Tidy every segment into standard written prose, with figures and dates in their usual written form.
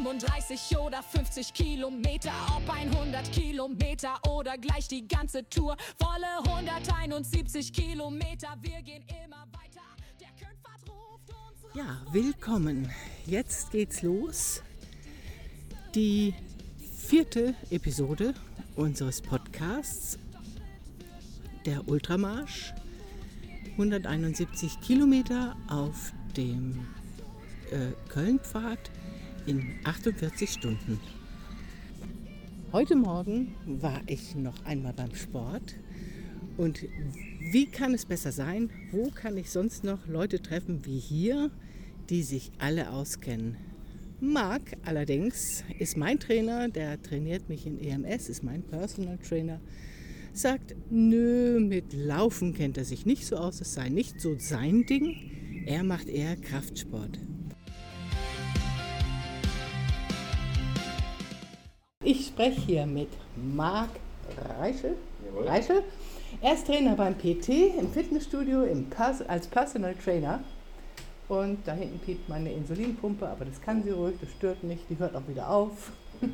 35 oder 50 Kilometer, ob 100 Kilometer oder gleich die ganze Tour. Volle 171 Kilometer, wir gehen immer weiter. Der Köln-Fahrt ruft uns. Ja, willkommen. Jetzt geht's los. Die 4. Episode unseres Podcasts, der Ultramarsch. 171 Kilometer auf dem Köln-Pfad in 48 Stunden. Heute Morgen war ich noch einmal beim Sport und wie kann es besser sein? Wo kann ich sonst noch Leute treffen wie hier, die sich alle auskennen? Marc allerdings ist mein Trainer, der trainiert mich in EMS, ist mein Personal Trainer, sagt, nö, mit Laufen kennt er sich nicht so aus, es sei nicht so sein Ding, er macht eher Kraftsport. Ich spreche hier mit Marc Reichel. Er ist Trainer beim PT im Fitnessstudio als Personal Trainer. Und da hinten piept meine Insulinpumpe, aber das kann sie ruhig, das stört nicht, die hört auch wieder auf.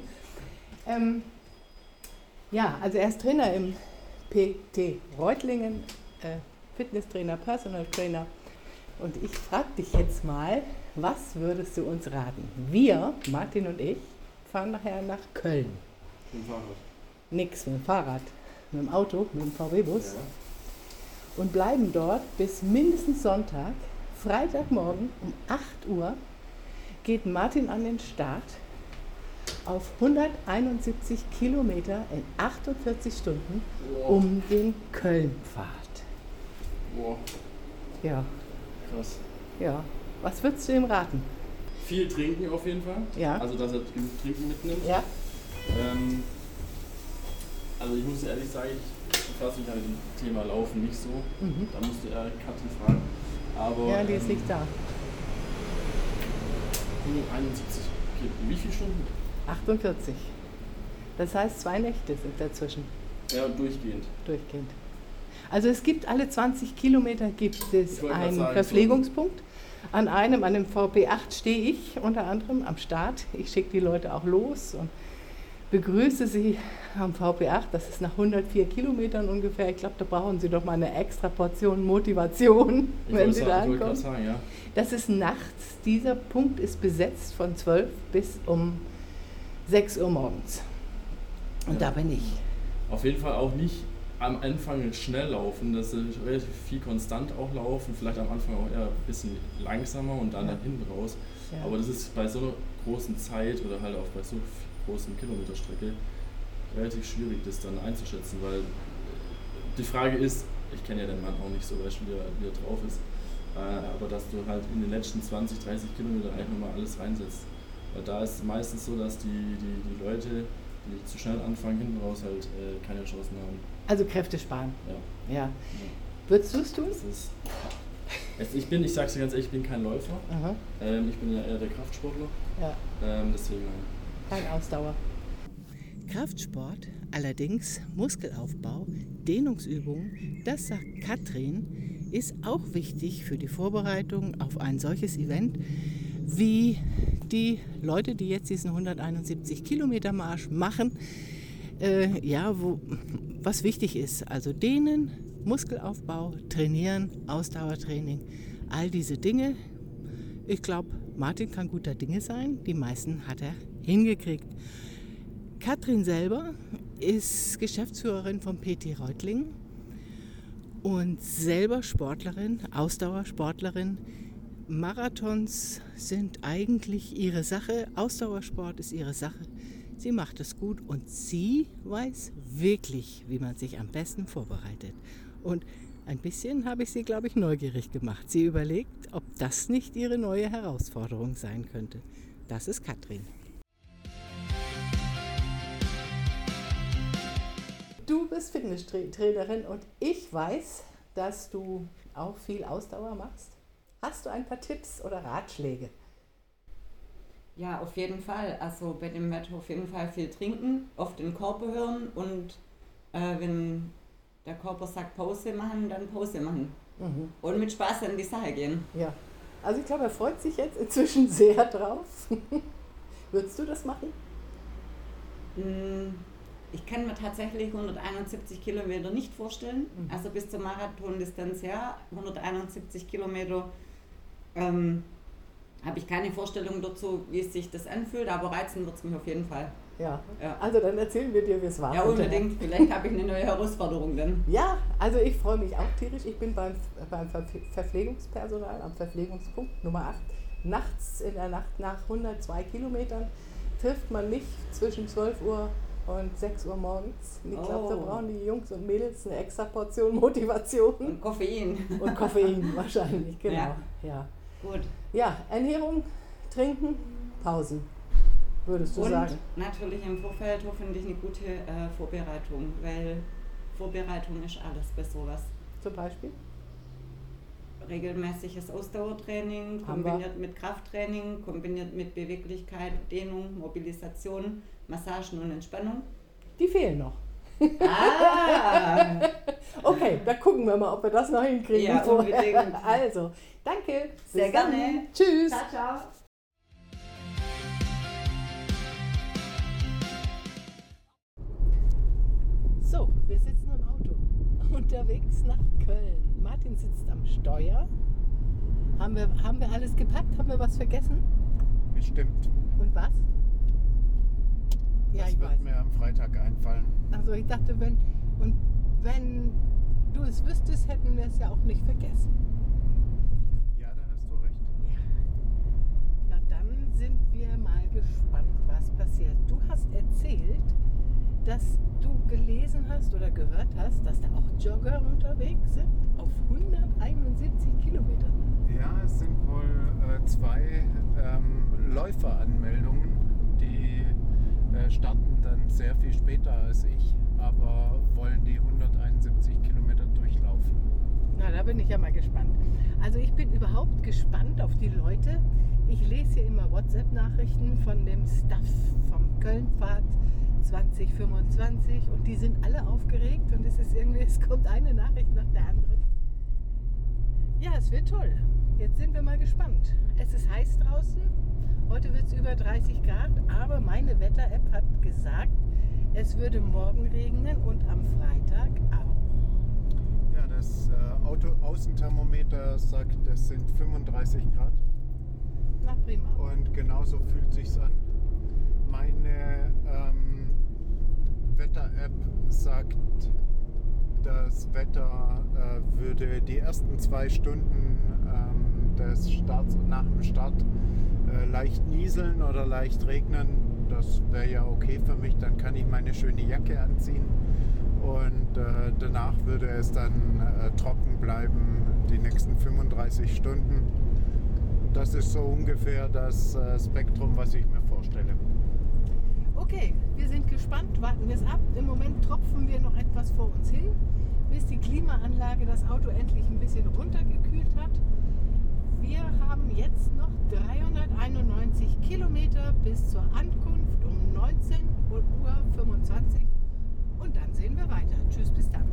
Also er ist Trainer im PT Reutlingen, Fitnesstrainer, Personal Trainer. Und ich frage dich jetzt mal, was würdest du uns raten? Wir, Martin und ich, fahren nachher nach Köln. Mit dem Fahrrad? Nix, mit dem Fahrrad, mit dem Auto, mit dem VW-Bus. Ja. Und bleiben dort bis mindestens Sonntag. Freitagmorgen um 8 Uhr geht Martin an den Start auf 171 Kilometer in 48 Stunden um den Köln-Pfad. Wow. Ja. Krass. Ja. Was würdest du ihm raten? Viel trinken auf jeden Fall. Ja. Also, dass er genug Trinken mitnimmt. Ja. Also, ich muss ehrlich sagen, ich befasse mich mit dem Thema Laufen nicht so. Mhm. Da musste er Katrin fragen. Aber, Ja, die ist nicht da. 71 Kilometer. Wie viele Stunden? 48. Das heißt, 2 Nächte sind dazwischen. Ja, durchgehend. Durchgehend. Also es gibt alle 20 Kilometer gibt es einen Verpflegungspunkt. An dem VP8 stehe ich unter anderem am Start. Ich schicke die Leute auch los und begrüße sie am VP8. Das ist nach 104 Kilometern ungefähr. Ich glaube, da brauchen sie doch mal eine extra Portion Motivation, wenn sie da ankommen. Sagen, ja. Das ist nachts. Dieser Punkt ist besetzt von 12 bis um 6 Uhr morgens. Und da bin ich. Auf jeden Fall auch nicht am Anfang schnell laufen, dass sie relativ viel konstant auch laufen, vielleicht am Anfang auch eher ein bisschen langsamer und dann hinten raus. Ja. Aber das ist bei so einer großen Zeit oder halt auch bei so großen Kilometerstrecke relativ schwierig, das dann einzuschätzen, weil die Frage ist, ich kenne ja den Mann auch nicht so, weißt du, wie er drauf ist, aber dass du halt in den letzten 20, 30 Kilometern eigentlich nochmal alles reinsetzt. Weil da ist es meistens so, dass die Leute, die zu schnell anfangen, hinten raus halt keine Chancen haben. Also Kräfte sparen. Ja. Würdest du es tun? Ich sag's dir ganz ehrlich, ich bin kein Läufer. Ich bin ja eher der Kraftsportler. Ja. Deswegen kein Ausdauer. Kraftsport, allerdings Muskelaufbau, Dehnungsübungen, das sagt Katrin, ist auch wichtig für die Vorbereitung auf ein solches Event wie die Leute, die jetzt diesen 171 Kilometer Marsch machen. Was wichtig ist, also Dehnen, Muskelaufbau, Trainieren, Ausdauertraining, all diese Dinge. Ich glaube, Martin kann guter Dinge sein, die meisten hat er hingekriegt. Katrin selber ist Geschäftsführerin vom PT Reutlingen und selber Sportlerin, Ausdauersportlerin. Marathons sind eigentlich ihre Sache, Ausdauersport ist ihre Sache. Sie macht es gut und sie weiß wirklich, wie man sich am besten vorbereitet. Und ein bisschen habe ich sie, glaube ich, neugierig gemacht. Sie überlegt, ob das nicht ihre neue Herausforderung sein könnte. Das ist Katrin. Du bist Fitnesstrainerin und ich weiß, dass du auch viel Ausdauer machst. Hast du ein paar Tipps oder Ratschläge? Ja, auf jeden Fall. Also bei dem Wetter auf jeden Fall viel trinken, auf den Körper hören und wenn der Körper sagt Pause machen, dann Pause machen. Mhm. Und mit Spaß an die Sache gehen. Ja, also ich glaube, er freut sich jetzt inzwischen sehr drauf. Würdest du das machen? Ich kann mir tatsächlich 171 Kilometer nicht vorstellen. Also bis zur Marathondistanz her, 171 Kilometer, habe ich keine Vorstellung dazu, wie es sich das anfühlt, aber reizen wird es mich auf jeden Fall. Ja. Also dann erzählen wir dir, wie es war. Ja, unbedingt. Vielleicht habe ich eine neue Herausforderung dann. Ja, also ich freue mich auch tierisch. Ich bin beim Verpflegungspersonal am Verpflegungspunkt Nummer 8. Nachts, in der Nacht nach 102 Kilometern, trifft man mich zwischen 12 Uhr und 6 Uhr morgens. Und ich glaube, da brauchen die Jungs und Mädels eine extra Portion Motivation. Und Koffein. Und Koffein wahrscheinlich, genau. Ja. Gut. Ja, Ernährung, Trinken, Pausen, würdest du sagen? Und natürlich im Vorfeld hoffentlich eine gute Vorbereitung, weil Vorbereitung ist alles bei sowas. Zum Beispiel? Regelmäßiges Ausdauertraining, kombiniert mit Krafttraining, kombiniert mit Beweglichkeit, Dehnung, Mobilisation, Massagen und Entspannung. Die fehlen noch. Ah! Okay, da gucken wir mal, ob wir das noch hinkriegen. Ja, unbedingt. Also, danke. Sehr gerne. Tschüss. Ciao, ciao. So, wir sitzen im Auto unterwegs nach Köln. Martin sitzt am Steuer. Haben wir alles gepackt? Haben wir was vergessen? Bestimmt. Und was? Ja, das ich wird weiß. mir am Freitag einfallen. Also ich dachte, wenn du es wüsstest, hätten wir es ja auch nicht vergessen. Ja, da hast du recht. Ja. Na dann sind wir mal gespannt, was passiert. Du hast erzählt, dass du gelesen hast oder gehört hast, dass da auch Jogger unterwegs sind auf 171 Kilometern. Ja, es sind wohl 2 Läuferanmeldungen, die starten dann sehr viel später als ich, aber wollen die 171 Kilometer durchlaufen. Na, da bin ich ja mal gespannt. Also ich bin überhaupt gespannt auf die Leute. Ich lese hier immer WhatsApp-Nachrichten von dem Staff vom Köln-Pfad 2025 und die sind alle aufgeregt und es kommt eine Nachricht nach der anderen. Ja, es wird toll. Jetzt sind wir mal gespannt. Es ist heiß draußen. Heute wird es über 30 Grad, aber meine Wetter-App hat gesagt, es würde morgen regnen und am Freitag auch. Ja, das Außenthermometer sagt, es sind 35 Grad. Na prima. Und genauso fühlt sich's an. Meine Wetter-App sagt, das Wetter würde die ersten 2 Stunden des Starts nach dem Start leicht nieseln oder leicht regnen. Das wäre ja okay für mich, dann kann ich meine schöne Jacke anziehen und danach würde es dann trocken bleiben die nächsten 35 Stunden. Das ist so ungefähr das Spektrum, was ich mir vorstelle. Okay, wir sind gespannt, warten wir es ab. Im Moment tropfen wir noch etwas vor uns hin, bis die Klimaanlage das Auto endlich ein bisschen runtergekühlt hat. Wir haben jetzt noch 391 Kilometer bis zur Ankunft um 19:25 Uhr und dann sehen wir weiter. Tschüss, bis dann.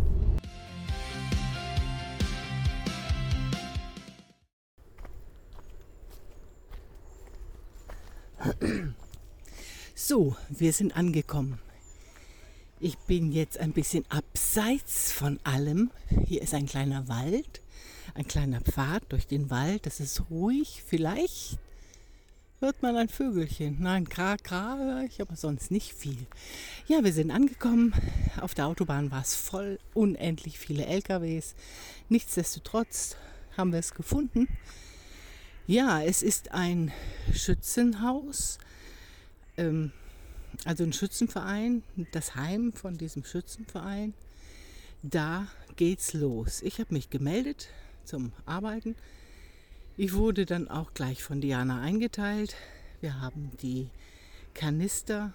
So, wir sind angekommen. Ich bin jetzt ein bisschen abseits von allem. Hier ist ein kleiner Wald, ein kleiner Pfad durch den Wald. Das ist ruhig. Vielleicht hört man ein Vögelchen. Nein, Gra höre ich, aber sonst nicht viel. Ja, wir sind angekommen. Auf der Autobahn war es voll, unendlich viele LKWs. Nichtsdestotrotz haben wir es gefunden. Ja, es ist ein Schützenhaus. Also ein Schützenverein, das Heim von diesem Schützenverein, da geht's los. Ich habe mich gemeldet zum Arbeiten. Ich wurde dann auch gleich von Diana eingeteilt. Wir haben die Kanister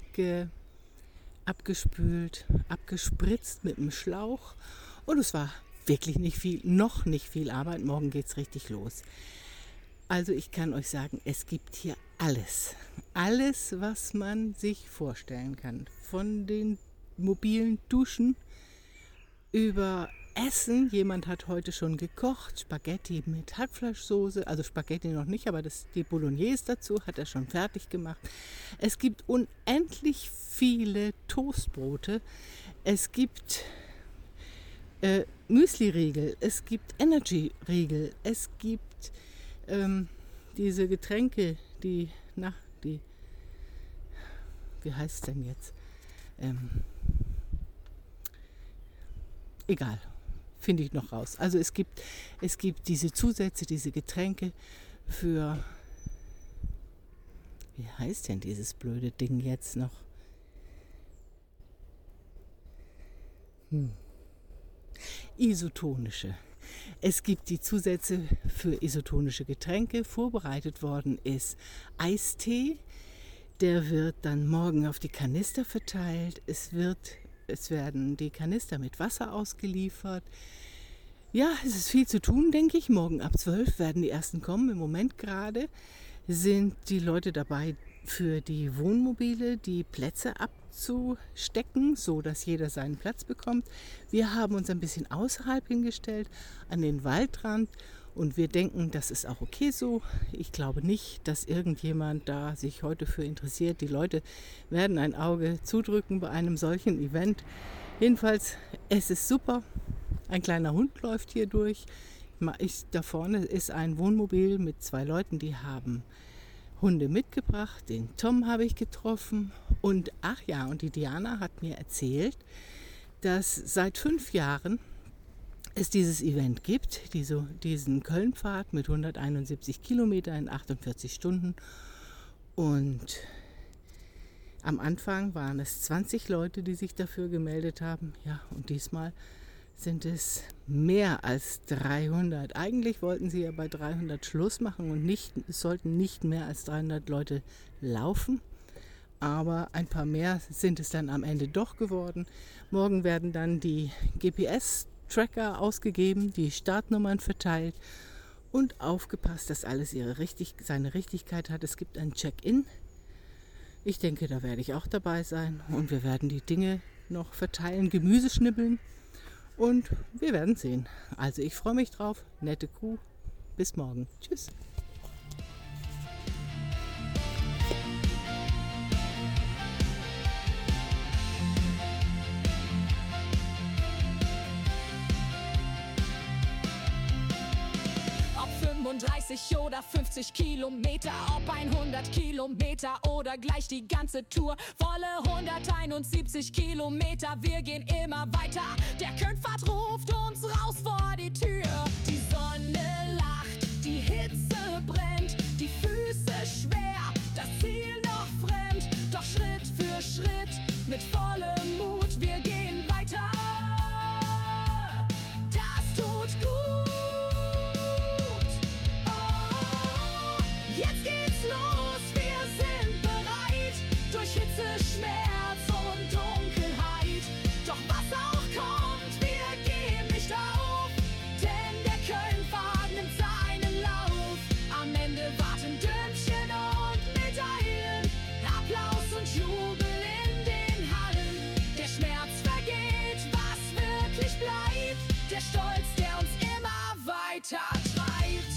abgespült, abgespritzt mit dem Schlauch und es war wirklich noch nicht viel Arbeit. Morgen geht's richtig los. Also ich kann euch sagen, es gibt hier alles. Alles, was man sich vorstellen kann. Von den mobilen Duschen über Essen. Jemand hat heute schon gekocht, Spaghetti mit Hackfleischsoße, also Spaghetti noch nicht, aber die Bolognese dazu hat er schon fertig gemacht. Es gibt unendlich viele Toastbrote. Es gibt Müsli-Riegel, es gibt Energy-Riegel, es gibt diese Getränke, wie heißt es denn jetzt? Egal, finde ich noch raus. Also es gibt diese Zusätze, diese Getränke für, wie heißt denn dieses blöde Ding jetzt noch? Isotonische. Es gibt die Zusätze für isotonische Getränke. Vorbereitet worden ist Eistee. Der wird dann morgen auf die Kanister verteilt. Es werden die Kanister mit Wasser ausgeliefert. Ja, es ist viel zu tun, denke ich. Morgen ab 12 werden die ersten kommen. Im Moment gerade sind die Leute dabei, für die Wohnmobile die Plätze abzustecken, so dass jeder seinen Platz bekommt. Wir haben uns ein bisschen außerhalb hingestellt, an den Waldrand, und wir denken, das ist auch okay so. Ich glaube nicht, dass irgendjemand da sich heute für interessiert. Die Leute werden ein Auge zudrücken bei einem solchen Event. Jedenfalls, es ist super. Ein kleiner Hund läuft hier durch. Da vorne ist ein Wohnmobil mit 2 Leuten, die haben Hunde mitgebracht. Den Tom habe ich getroffen. Und und die Diana hat mir erzählt, dass seit 5 Jahren es dieses Event gibt, diesen Köln-Pfad mit 171 Kilometer in 48 Stunden. Und am Anfang waren es 20 Leute, die sich dafür gemeldet haben. Ja, und diesmal sind es mehr als 300. Eigentlich wollten sie ja bei 300 Schluss machen und es sollten nicht mehr als 300 Leute laufen. Aber ein paar mehr sind es dann am Ende doch geworden. Morgen werden dann die GPS-Tracker ausgegeben, die Startnummern verteilt und aufgepasst, dass alles seine Richtigkeit hat. Es gibt ein Check-in. Ich denke, da werde ich auch dabei sein. Und wir werden die Dinge noch verteilen, Gemüse schnibbeln. Und wir werden sehen. Also ich freue mich drauf. Nette Kuh. Bis morgen. Tschüss. Ob 35 oder 50 Kilometer, ob 100 Kilometer oder gleich die ganze Tour. Volle 171 Kilometer, wir gehen immer weiter. Der Köln-Pfad ruft uns raus vor die Tür. Die Sonne lacht, die Hitze brennt, die Füße schwer, das Ziel noch fremd. Doch Schritt für Schritt, mit vollem Mut, wir gehen weiter. Das tut gut. Jetzt geht's los, wir sind bereit, durch Hitze, Schmerz und Dunkelheit. Doch was auch kommt, wir geben nicht auf, denn der Köln-Pfad nimmt seinen Lauf. Am Ende warten Dümmchen und Medaillen, Applaus und Jubel in den Hallen. Der Schmerz vergeht, was wirklich bleibt, der Stolz, der uns immer weiter treibt.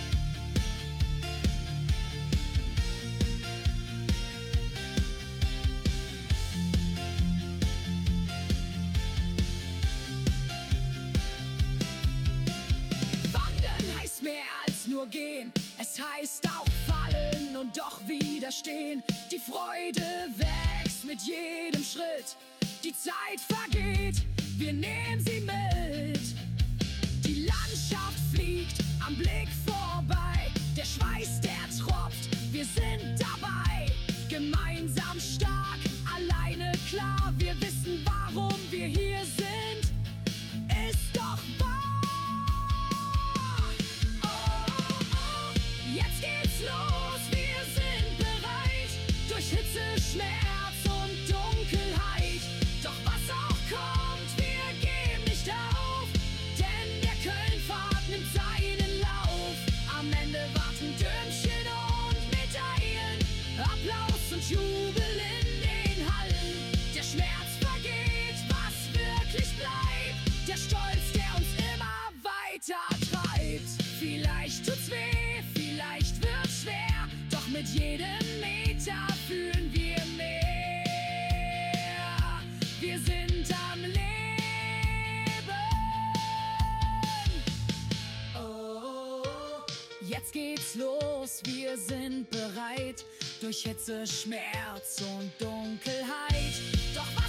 Mehr als nur gehen, es heißt auch fallen und doch widerstehen. Die Freude wächst mit jedem Schritt, die Zeit vergeht, wir nehmen sie mit. Die Landschaft fliegt am Blick vorbei, der Schweiß, der tropft, wir sind dabei. Gemeinsam stark, alleine klar, wir wissen, warum wir hier sind, ist doch wahr. Jetzt geht's los, wir sind bereit, durch Hitze, Schmerz und Dunkelheit. Doch was auch kommt, wir geben nicht auf, denn der Köln-Pfad nimmt seinen Lauf. weit. Vielleicht tut's weh, vielleicht wird's schwer, doch mit jedem Meter fühlen wir mehr. Wir sind am Leben. Oh, jetzt geht's los, wir sind bereit, durch Hitze, Schmerz und Dunkelheit. Doch